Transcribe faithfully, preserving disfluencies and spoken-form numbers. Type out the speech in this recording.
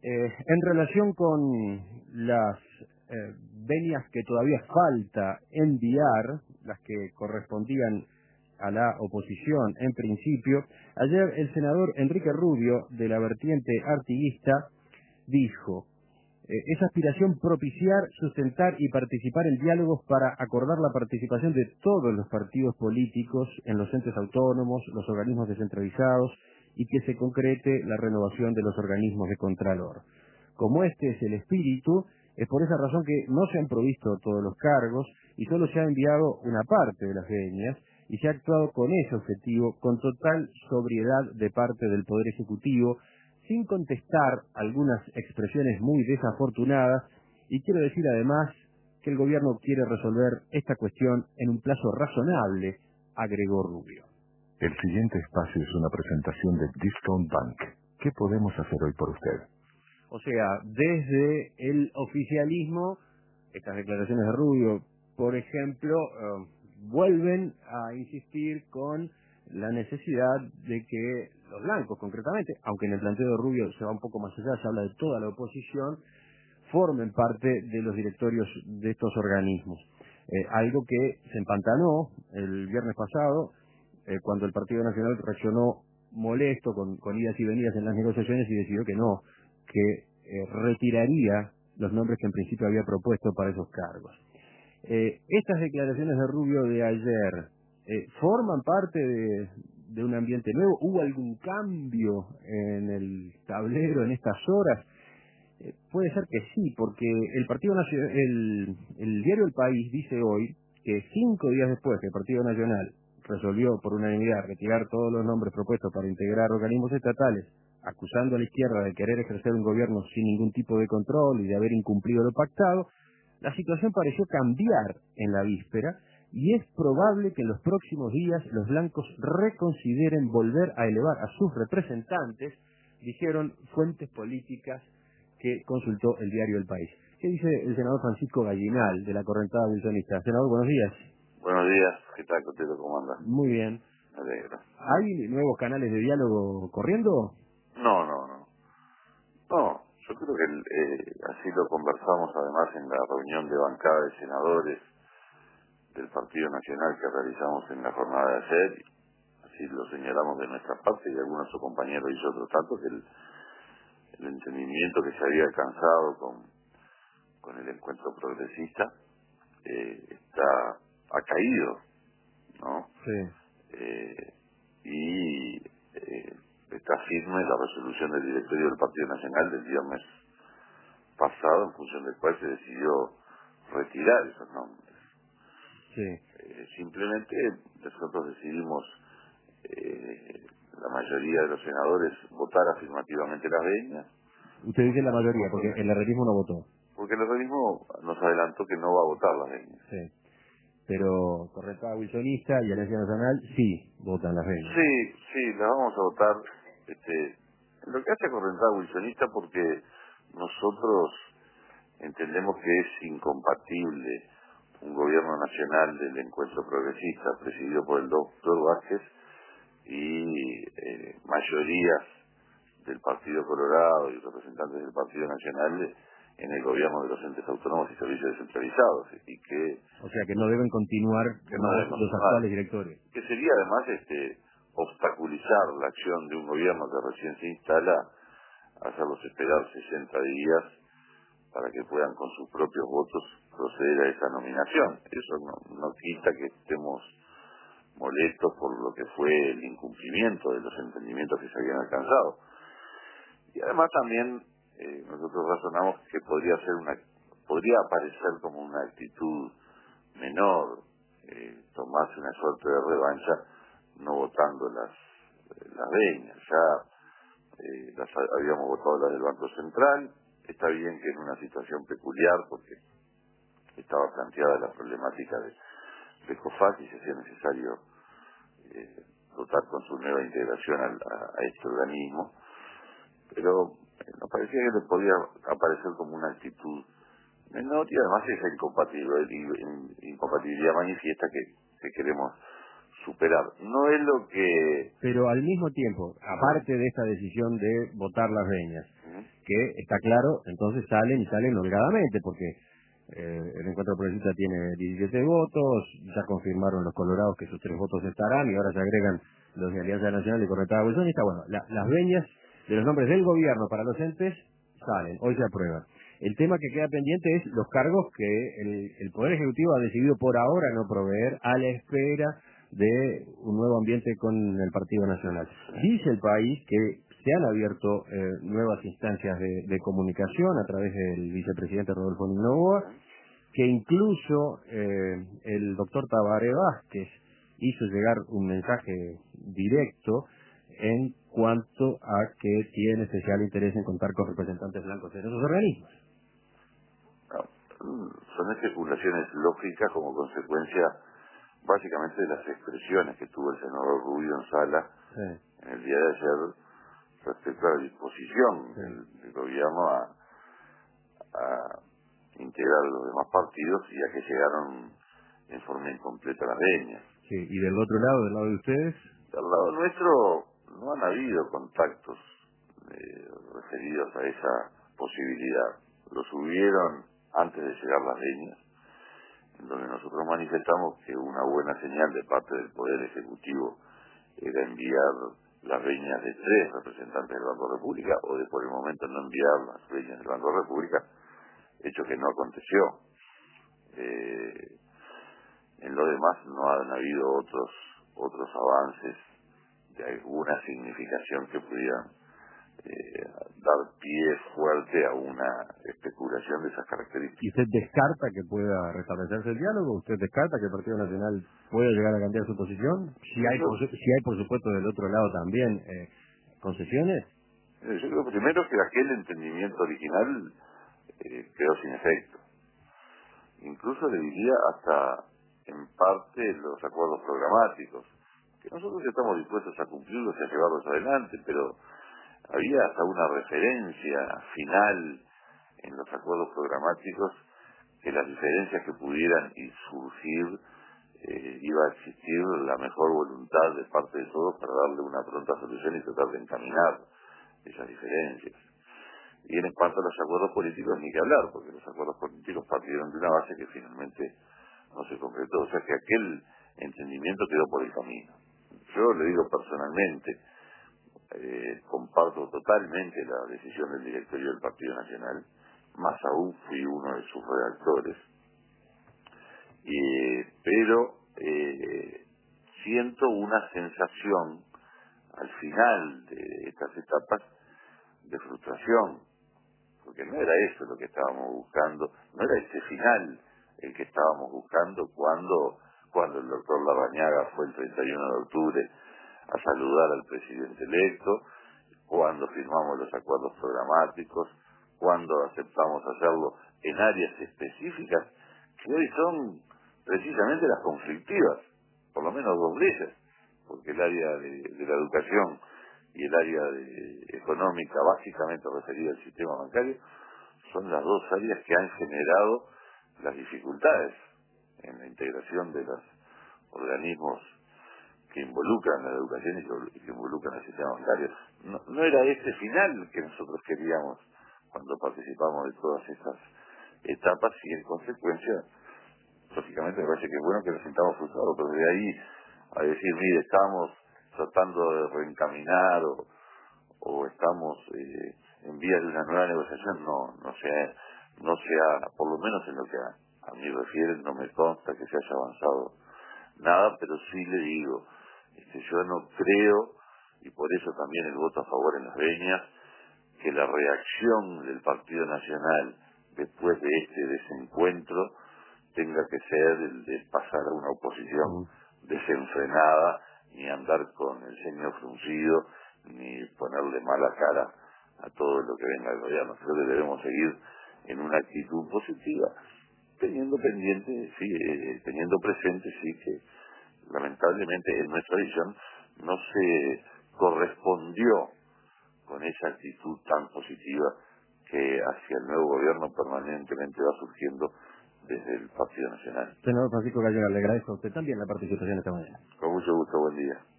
Eh, en relación con las eh, venias que todavía falta enviar, las que correspondían a la oposición en principio, ayer el senador Enrique Rubio, de la vertiente artiguista, dijo: eh, es aspiración propiciar, sustentar y participar en diálogos para acordar la participación de todos los partidos políticos en los entes autónomos, los organismos descentralizados, y que se concrete la renovación de los organismos de contralor. Como este es el espíritu, es por esa razón que no se han provisto todos los cargos y solo se ha enviado una parte de las venias, y se ha actuado con ese objetivo, con total sobriedad de parte del Poder Ejecutivo, sin contestar algunas expresiones muy desafortunadas, y quiero decir además que el gobierno quiere resolver esta cuestión en un plazo razonable, agregó Rubio. El siguiente espacio es una presentación de Discount Bank. ¿Qué podemos hacer hoy por usted? O sea, desde el oficialismo, estas declaraciones de Rubio, por ejemplo, eh, vuelven a insistir con la necesidad de que los blancos, concretamente, aunque en el planteo de Rubio se va un poco más allá, se habla de toda la oposición, formen parte de los directorios de estos organismos. Eh, algo que se empantanó el viernes pasado, eh, cuando el Partido Nacional reaccionó molesto con, con idas y venidas en las negociaciones y decidió que no, que eh, retiraría los nombres que en principio había propuesto para esos cargos. Eh, estas declaraciones de Rubio de ayer eh, forman parte de, de un ambiente nuevo. ¿Hubo algún cambio en el tablero en estas horas? Eh, puede ser que sí, porque el Partido Nacional, el, el diario El País dice hoy que cinco días después que el Partido Nacional resolvió por unanimidad retirar todos los nombres propuestos para integrar organismos estatales, acusando a la izquierda de querer ejercer un gobierno sin ningún tipo de control y de haber incumplido lo pactado, la situación pareció cambiar en la víspera, y es probable que en los próximos días los blancos reconsideren volver a elevar a sus representantes, dijeron fuentes políticas que consultó el diario El País. ¿Qué dice el senador Francisco Gallinal, de la correntada wilsonista? Senador, buenos días. Buenos días, ¿qué tal, Cotelo? ¿Cómo anda? Muy bien. Me alegro. ¿Hay nuevos canales de diálogo corriendo? No, no, no. No, yo creo que el, eh, así lo conversamos además en la reunión de bancada de senadores del Partido Nacional que realizamos en la jornada de ayer. Así lo señalamos de nuestra parte y algunos de sus compañeros hizo otro tanto, que el, el entendimiento que se había alcanzado con, con el encuentro progresista eh, está ha caído, ¿no? Sí. Eh, y eh, está firme la resolución del directorio del Partido Nacional del viernes pasado, en función del cual se decidió retirar esos nombres. Sí. Eh, simplemente nosotros decidimos, eh, la mayoría de los senadores, votar afirmativamente las venias. Usted dice la mayoría, porque el herrerismo no votó. Porque el organismo nos adelantó que no va a votar las venias. Sí. Pero correntada wilsonista y Alianza Nacional sí votan las venias. Sí, sí, la vamos a votar, este, en lo que hace a correntada wilsonista, porque nosotros entendemos que es incompatible un gobierno nacional del encuentro progresista presidido por el doctor Vázquez y eh, mayorías del Partido Colorado y representantes del Partido Nacional en el gobierno de los entes autónomos y servicios descentralizados, y que, O sea que no deben continuar que no más deben los continuar, actuales directorios. que sería además este obstaculizar la acción de un gobierno que recién se instala, hacerlos esperar sesenta días para que puedan con sus propios votos proceder a esa nominación. Eso no, no quita que estemos molestos por lo que fue el incumplimiento de los entendimientos que se habían alcanzado. Y además también eh, nosotros razonamos que podría ser una, podría aparecer como una actitud menor, eh, tomarse una suerte de revancha no votando las eh, las venias. Ya eh, las habíamos votado las del Banco Central. Está bien que en una situación peculiar, porque estaba planteada la problemática de, de COFAC y se hacía necesario eh, votar con su nueva integración al, a, a este organismo, pero eh, nos parecía que le podía aparecer como una actitud menor, y además esa incompatibilidad, incompatibilidad manifiesta que, que queremos superar. No es lo que... Pero al mismo tiempo, aparte de esta decisión de votar las veñas, que está claro, entonces salen y salen holgadamente, porque eh, el Encuentro Progresista tiene diecisiete votos, ya confirmaron los colorados que sus tres votos estarán, y ahora se agregan los de Alianza Nacional y Corretada Bolsón, y está bueno. La, las veñas de los nombres del gobierno para los entes salen, hoy se aprueban. El tema que queda pendiente es los cargos que el, el Poder Ejecutivo ha decidido por ahora no proveer a la espera de un nuevo ambiente con el Partido Nacional. Dice el país que se han abierto eh, nuevas instancias de, de comunicación a través del vicepresidente Rodolfo Novoa, que incluso eh, el doctor Tabaré Vázquez hizo llegar un mensaje directo en cuanto a que tiene especial interés en contar con representantes blancos en esos organismos. No, son especulaciones lógicas como consecuencia básicamente de las expresiones que tuvo el senador Rubio en sala sí. en el día de ayer respecto a la disposición sí. del, del gobierno a, a integrar a los demás partidos, y a que llegaron en forma incompleta las veñas. Sí, ¿y del otro lado, del lado de ustedes? Del lado nuestro no han habido contactos eh, referidos a esa posibilidad. Los hubieron antes de llegar las veñas, en donde nosotros manifestamos que una buena señal de parte del Poder Ejecutivo era enviar las veñas de tres representantes del Banco de República, o de por el momento no enviar las veñas del Banco de República, hecho que no aconteció. Eh, en lo demás no han habido otros otros avances de alguna significación que pudieran eh, dar pie fuerte a una especulación de esas características. ¿Y usted descarta que pueda restablecerse el diálogo? ¿Usted descarta que el Partido Nacional pueda llegar a cambiar su posición? Si hay, por, si hay por supuesto, del otro lado también eh, concesiones. Eh, yo creo primero que aquel entendimiento original eh, quedó sin efecto. Incluso le diría hasta en parte los acuerdos programáticos, que nosotros estamos dispuestos a cumplirlos y a llevarlos adelante, pero había hasta una referencia final en los acuerdos programáticos que las diferencias que pudieran y surgir eh, iba a existir la mejor voluntad de parte de todos para darle una pronta solución y tratar de encaminar esas diferencias. Y en cuanto a los acuerdos políticos ni que hablar, porque los acuerdos políticos partieron de una base que finalmente no se concretó, o sea que aquel entendimiento quedó por el camino. Yo le digo personalmente, eh, comparto totalmente la decisión del directorio del Partido Nacional, más aún fui uno de sus redactores, y, pero eh, siento una sensación al final de estas etapas de frustración, porque no era eso lo que estábamos buscando, no era este final el que estábamos buscando cuando cuando el doctor Larrañaga fue el treinta y uno de octubre a saludar al presidente electo, cuando firmamos los acuerdos programáticos, cuando aceptamos hacerlo en áreas específicas que hoy son precisamente las conflictivas, por lo menos dos de ellas, porque el área de, de la educación y el área de, económica, básicamente referida al sistema bancario, son las dos áreas que han generado las dificultades en la integración de los organismos que involucran la educación y que involucran el sistema bancario. No, no era este final que nosotros queríamos cuando participamos de todas estas etapas, y en consecuencia, lógicamente me parece que es bueno que nos sintamos frustrados, pero de ahí a decir, mire, estamos tratando de reencaminar o, o estamos eh, en vías de una nueva negociación, no no sea, no sea, por lo menos en lo que a, a mí refiere, no me consta que se haya avanzado nada, pero sí le digo, este, yo no creo, y por eso también el voto a favor en las veñas, que la reacción del Partido Nacional después de este desencuentro tenga que ser el de pasar a una oposición desenfrenada, ni andar con el ceño fruncido, ni ponerle mala cara a todo lo que venga del gobierno. Creo que debemos seguir en una actitud positiva, teniendo pendiente, sí, eh, teniendo presente, sí, que lamentablemente en nuestra visión no se correspondió con esa actitud tan positiva que hacia el nuevo gobierno permanentemente va surgiendo desde el Partido Nacional. Senador Francisco Gallego, le agradezco a usted también la participación esta mañana. Con mucho gusto, buen día.